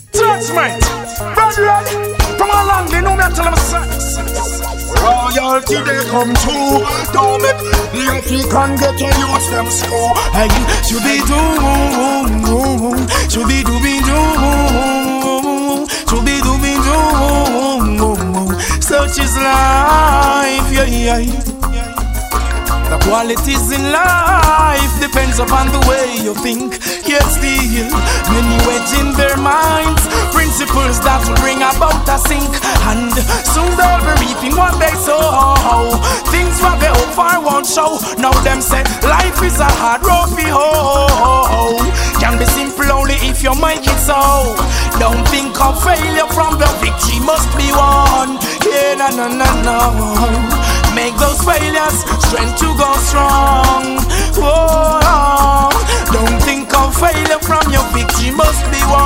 Judgment, brethren, from a land they know me, I tell them royalty they come true. Don't make the African get to use them slow. Hey, should be do, should be do, should be do. Such is life, yeah. The qualities in life depends upon the way you think. Yet still, many wedge in their minds principles that will bring about a sink. And soon they'll be reaping what they sow. Things what they hope for won't show. Now them say life is a hard road we hold. Can be simple only if you make it so. Don't think of failure from the victory must be won. Yeah, no. Make those failures strength to go strong. Whoa, don't think of failure from your victory must be won.